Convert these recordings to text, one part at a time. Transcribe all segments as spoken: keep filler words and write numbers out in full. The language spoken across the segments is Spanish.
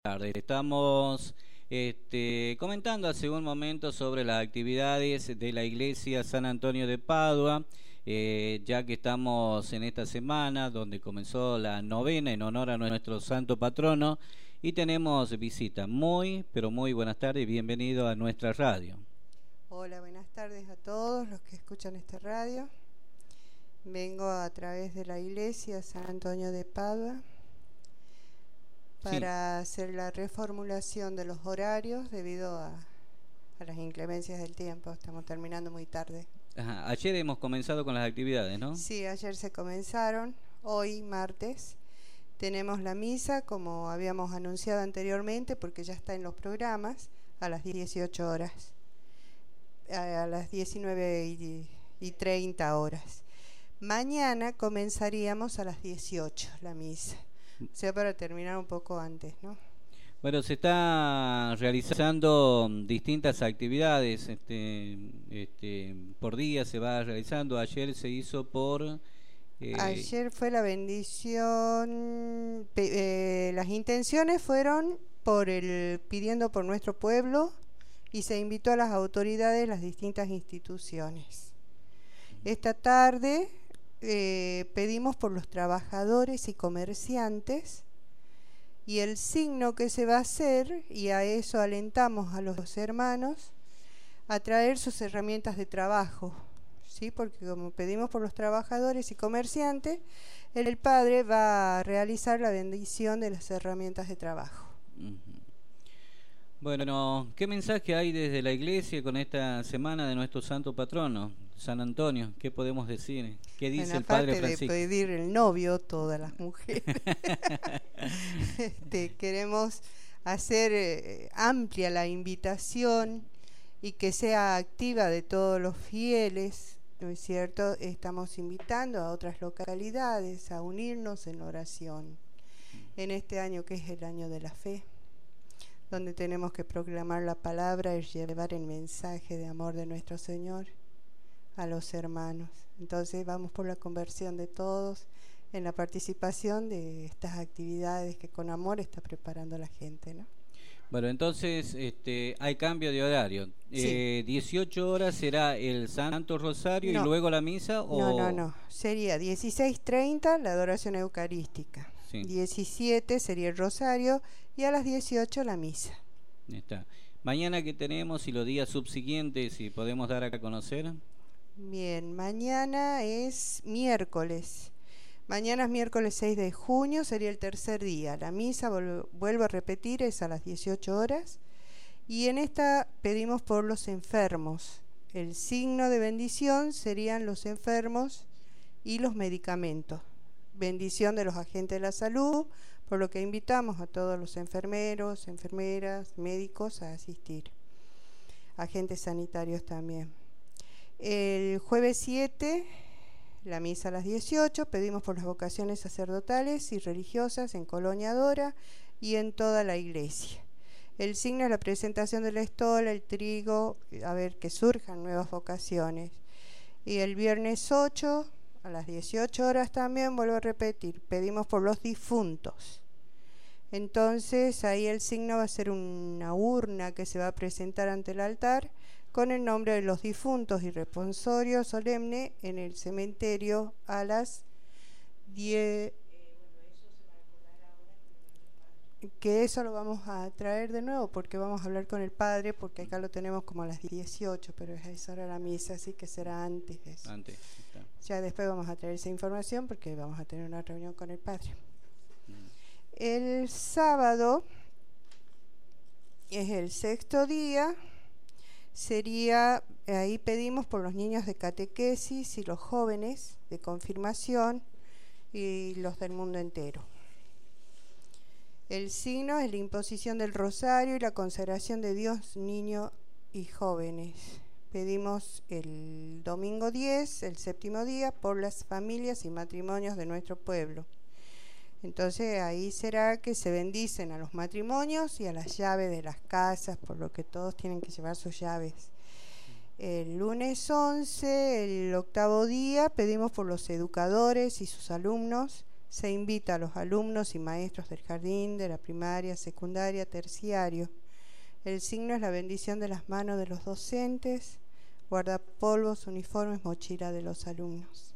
Tarde. Estamos este, comentando hace un momento sobre las actividades de la Iglesia San Antonio de Padua, eh, ya que estamos en esta semana donde comenzó la novena en honor a nuestro santo patrono y tenemos visita. Muy, pero muy buenas tardes y bienvenido a nuestra radio. Hola, buenas tardes a todos los que escuchan esta radio. Vengo a través de la Iglesia San Antonio de Padua para sí. hacer la reformulación de los horarios debido a, a las inclemencias del tiempo. Estamos terminando muy tarde. Ajá. Ayer hemos comenzado con las actividades, ¿no? Sí, ayer se comenzaron. Hoy, martes, tenemos la misa, como habíamos anunciado anteriormente, porque ya está en los programas, a las dieciocho horas. A las diecinueve y treinta horas. Mañana comenzaríamos a las dieciocho la misa. O sea, para terminar un poco antes, ¿no? Bueno, se está realizando distintas actividades, este, este, por día se va realizando. Ayer se hizo por... Eh... Ayer fue la bendición, eh, las intenciones fueron por el pidiendo por nuestro pueblo y se invitó a las autoridades de las distintas instituciones. Esta tarde... Eh, pedimos por los trabajadores y comerciantes y el signo que se va a hacer, y a eso alentamos a los hermanos a traer sus herramientas de trabajo, ¿sí? Porque como pedimos por los trabajadores y comerciantes, el, el Padre va a realizar la bendición de las herramientas de trabajo. Uh-huh. Bueno, ¿qué mensaje hay desde la iglesia con esta semana de nuestro santo patrono, San Antonio? ¿Qué podemos decir? ¿Qué dice bueno, el Padre Francisco? Aparte de pedir el novio, todas las mujeres, este, queremos hacer eh, amplia la invitación y que sea activa de todos los fieles, ¿no es cierto? Estamos invitando a otras localidades a unirnos en oración en este año que es el año de la fe, donde tenemos que proclamar la palabra y llevar el mensaje de amor de nuestro Señor a los hermanos. Entonces vamos por la conversión de todos en la participación de estas actividades que con amor está preparando la gente, ¿no? Bueno, entonces este, hay cambio de horario. Sí. Eh, dieciocho horas será el Santo Rosario no. y luego la misa. ¿O? No, no, no. Sería dieciséis treinta la adoración eucarística. Sí. diecisiete sería el Rosario y a las dieciocho la misa. Está. Mañana que tenemos y los días subsiguientes, si podemos dar a conocer. Bien, mañana es miércoles. Mañana es miércoles seis de junio, sería el tercer día. La misa, vuelvo a repetir, es a las dieciocho horas. Y en esta pedimos por los enfermos. El signo de bendición serían los enfermos y los medicamentos. Bendición de los agentes de la salud, por lo que invitamos a todos los enfermeros, enfermeras, médicos a asistir. Agentes sanitarios también. El jueves siete, la misa a las dieciocho, pedimos por las vocaciones sacerdotales y religiosas en Colonia Dora y en toda la iglesia. El signo es la presentación de la estola, el trigo, a ver que surjan nuevas vocaciones. Y el viernes ocho, a las dieciocho horas también, vuelvo a repetir, pedimos por los difuntos. Entonces ahí el signo va a ser una urna que se va a presentar ante el altar con el nombre de los difuntos y responsorio solemne en el cementerio a las diez. Que eso lo vamos a traer de nuevo porque vamos a hablar con el Padre, porque acá lo tenemos como a las dieciocho, pero es esa hora la misa, así que será antes de eso. Antes, está. Ya después vamos a traer esa información porque vamos a tener una reunión con el Padre. Mm. El sábado es el sexto día. Sería, ahí pedimos por los niños de catequesis y los jóvenes de confirmación y los del mundo entero. El signo es la imposición del rosario y la consagración de Dios, niños y jóvenes. Pedimos el domingo diez, el séptimo día, por las familias y matrimonios de nuestro pueblo. Entonces ahí será que se bendicen a los matrimonios y a las llaves de las casas, por lo que todos tienen que llevar sus llaves. El lunes once, el octavo día, pedimos por los educadores y sus alumnos, Se invita a los alumnos y maestros del jardín, de la primaria, secundaria, terciario. El signo es la bendición de las manos de los docentes, guardapolvos, uniformes, mochila de los alumnos.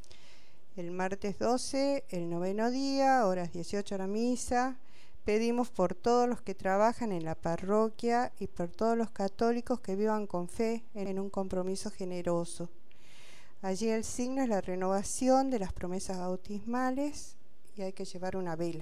El martes doce, el noveno día, horas dieciocho a la misa. Pedimos por todos los que trabajan en la parroquia y por todos los católicos que vivan con fe en un compromiso generoso. Allí el signo es la renovación de las promesas bautismales y hay que llevar una vela.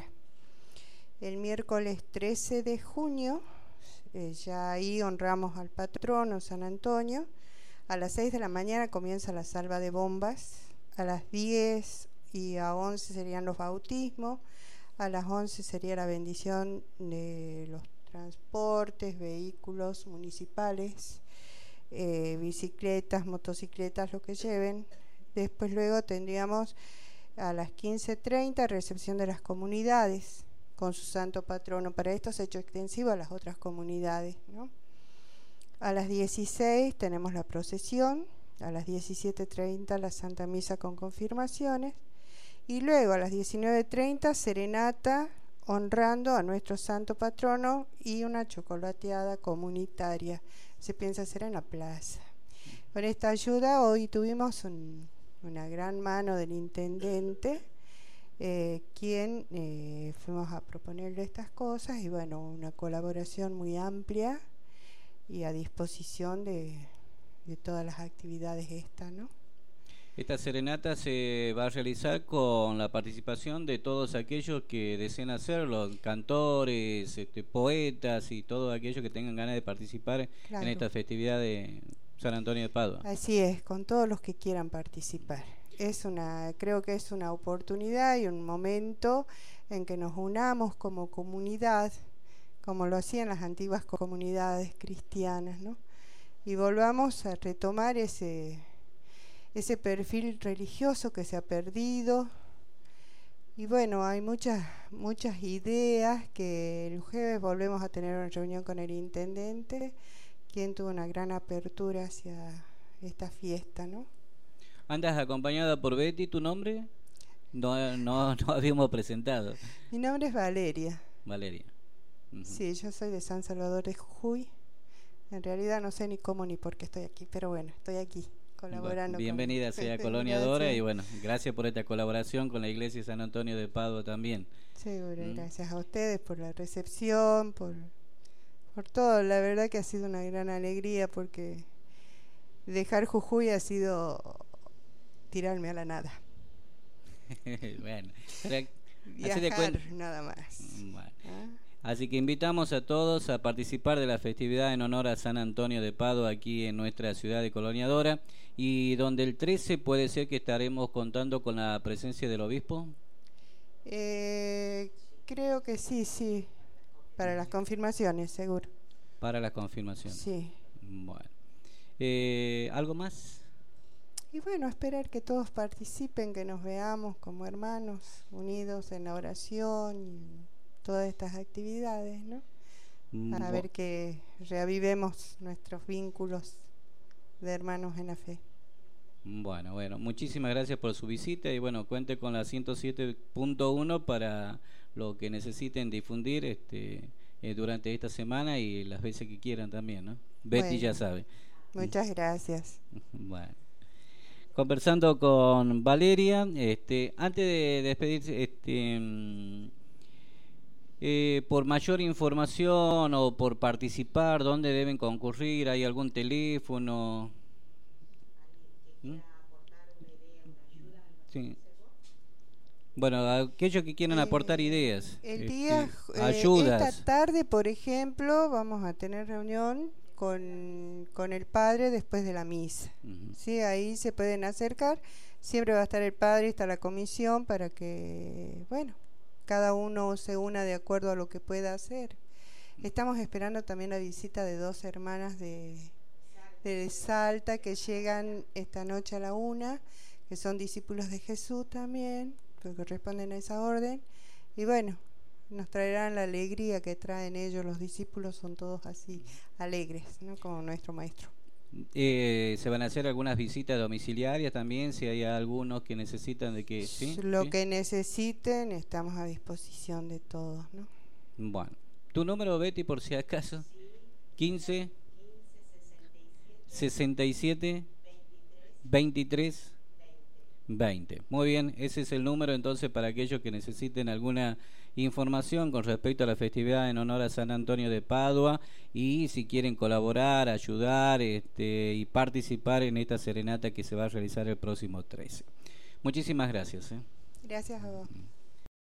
El miércoles trece de junio, eh, ya ahí honramos al patrono San Antonio. A las seis de la mañana comienza la salva de bombas. A las diez y a once serían los bautismos. A las once sería la bendición de los transportes, vehículos municipales, eh, bicicletas, motocicletas, lo que lleven. Después luego tendríamos a las quince treinta recepción de las comunidades con su santo patrono. Para esto se ha hecho extensivo a las otras comunidades, ¿no? A las dieciséis tenemos la procesión. A las diecisiete treinta la Santa Misa con confirmaciones. Y luego a las diecinueve treinta, serenata, honrando a nuestro santo patrono y una chocolateada comunitaria. Se piensa hacer en la plaza. Con esta ayuda hoy tuvimos un, una gran mano del intendente, eh, quien eh, fuimos a proponerle estas cosas y bueno, una colaboración muy amplia y a disposición de, de todas las actividades estas, ¿no? Esta serenata se va a realizar con la participación de todos aquellos que deseen hacerlo, cantores, este, poetas y todos aquellos que tengan ganas de participar claro. en esta festividad de San Antonio de Padua. Así es, con todos los que quieran participar. Es una, creo que es una oportunidad y un momento en que nos unamos como comunidad, como lo hacían las antiguas comunidades cristianas, ¿no? Y volvamos a retomar ese ese perfil religioso que se ha perdido. Y bueno, hay muchas muchas ideas que el jueves volvemos a tener una reunión con el intendente, quien tuvo una gran apertura hacia esta fiesta, ¿no? ¿Andas acompañada por Betty, tu nombre? No, no, no habíamos presentado. Mi nombre es Valeria. Valeria. Uh-huh. Sí, yo soy de San Salvador de Jujuy. En realidad no sé ni cómo ni por qué estoy aquí, pero bueno, estoy aquí. Colaborando. Bueno, bienvenida con... sea Colonia Dora y bueno, gracias por esta colaboración con la Iglesia de San Antonio de Padua también. Seguro, ¿Mm? Gracias a ustedes por la recepción, por, por todo. La verdad que ha sido una gran alegría porque dejar Jujuy ha sido tirarme a la nada. Bueno, pero, viajar de cuenta... nada más. Bueno. ¿Ah? Así que invitamos a todos a participar de la festividad en honor a San Antonio de Padua aquí en nuestra ciudad de Colonia Dora, y donde el trece puede ser que estaremos contando con la presencia del obispo. Eh, creo que sí, sí, para las confirmaciones, seguro. Para las confirmaciones. Sí. Bueno. Eh, ¿Algo más? Y bueno, esperar que todos participen, que nos veamos como hermanos, unidos en la oración y todas estas actividades, ¿no? Para ver que reavivemos nuestros vínculos de hermanos en la fe. Bueno, bueno, muchísimas gracias por su visita y bueno, cuente con la ciento siete punto uno para lo que necesiten difundir este eh, durante esta semana y las veces que quieran también, ¿no? Betty bueno, ya sabe. Muchas gracias. Bueno. Conversando con Valeria, este, antes de despedirse, este Eh, por mayor información o por participar, ¿dónde deben concurrir? ¿Hay algún teléfono? ¿Mm? Sí. Bueno, aquellos que quieran eh, aportar ideas, el día, este, ayudas. Eh, esta tarde, por ejemplo, vamos a tener reunión con, con el padre después de la misa. Uh-huh. Sí, ahí se pueden acercar. Siempre va a estar el padre, está la comisión para que, bueno, cada uno se una de acuerdo a lo que pueda hacer. Estamos esperando también la visita de dos hermanas de, de Salta que llegan esta noche a la una, que son discípulos de Jesús también, que corresponden a esa orden. Y bueno, nos traerán la alegría que traen ellos, los discípulos son todos así alegres, ¿no? Como nuestro maestro. Eh, se van a hacer algunas visitas domiciliarias también, si hay algunos que necesitan de que... ¿sí? Lo ¿Sí? que necesiten, estamos a disposición de todos, ¿no? Bueno, ¿tu número, Betty, por si acaso? quince, sesenta y siete, veintitrés, veinte. Muy bien, ese es el número entonces para aquellos que necesiten alguna información con respecto a la festividad en honor a San Antonio de Padua, y si quieren colaborar, ayudar este, y participar en esta serenata que se va a realizar el próximo trece. Muchísimas gracias. ¿eh? Gracias a vos.